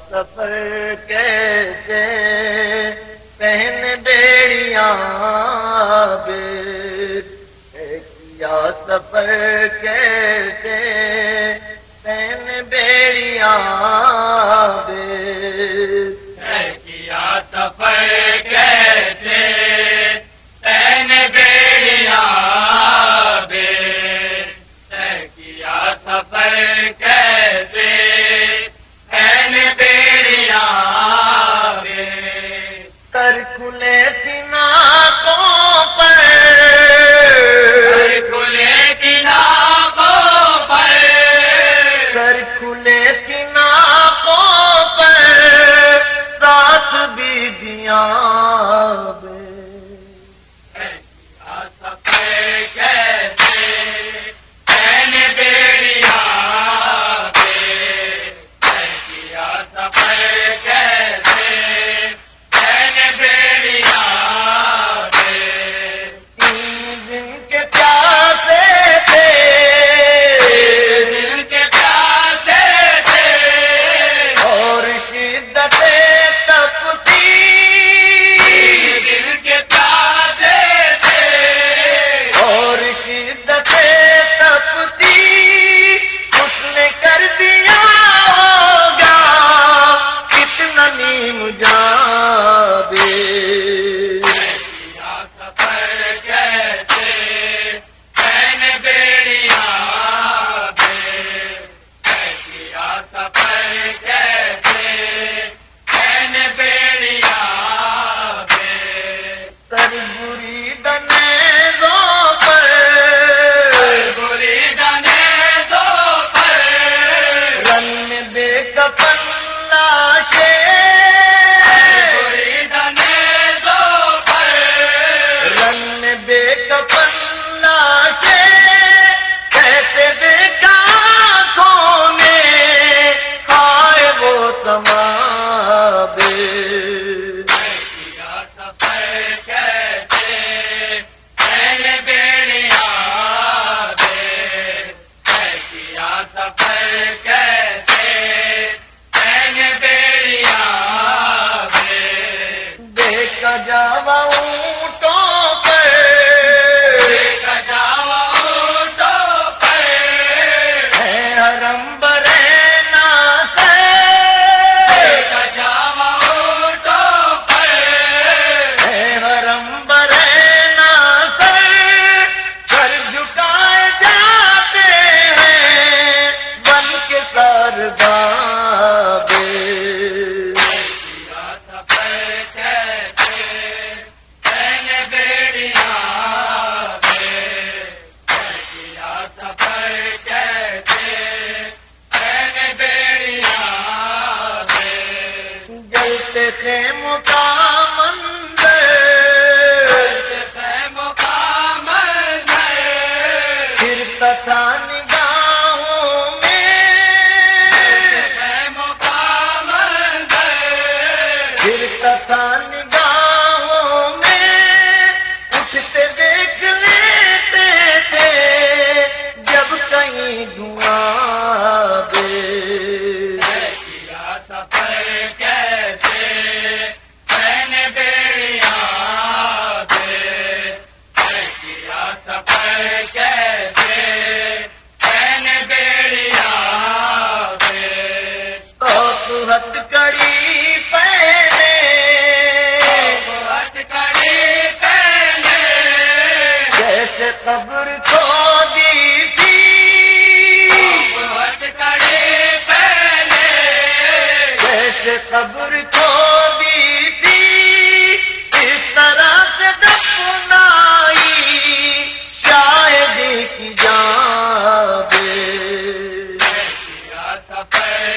سفر کیسے پہن بیڑیاں بے کیا سفر کیسے پہن بیڑیاں بے کیا سفر کیسے پہن بیڑیاں بے کیا سفر کیسے پہن بیڑیاں بے کر کھلے تناقوں پر کھلے تناقوں پر کر کھلے تناقوں پر ساتھ بیویاں بے کیا سفر کیسے پہن بیڑیاں بے کیا سفر کیسے پہن بیڑیاں بے تین دن کے پیاسے تھے دل کے پیاسے تھے اور شدت تپتی دل کے پیاسے تھے اور شدت تپتی اس نے کر دیا ہوگا کتنا نیم جاں بے کیا سفر کیسے پہن بیڑیاں بے کیا سفر کیسے پہن بیڑیاں بے سر بری دنیزوں پر بری دنے دو پر رن بے کفن لاشیں بری دنے دو پر رن بے کفن لاشیں کیسے دیکھا آنکھوں نے ہائے وہ سما بے کیا سفر کیسے پہن بیڑیاں بے کیا سفر کیسے پہن بیڑیاں بے دیکھا جاوا اونٹوں پر کجاوا اونٹوں پر ہے حرم برینا سے کجاوا اونٹوں پر ہے حرم برینا سے سر جھکائے جاتے ہیں بن کے سردار بے کیا سفر کیسے پہن بیڑیاں بے کیا سفر کیسے پہن بیڑیاں بے جلتے خیموں کا منظر مقام ہے پھرتا تھا نگاہوں میں مقام ہے پھرتا تھا نگاہوں میں اٹھتے دیکھ لیتے تھے جب کہیں دھواں بے کیا سفر کیسے پہن بیڑیاں بے کیا سفر کیسے پہن بیڑیاں بے ہتھ کڑی پہنے ہتھ کڑی پہنے جیسے قبر کھودی تھی ہتھ کڑی پہنے جیسے قبر کھودی تھی اس طرح سے دفنائی شاید کی جان بے کیا سفر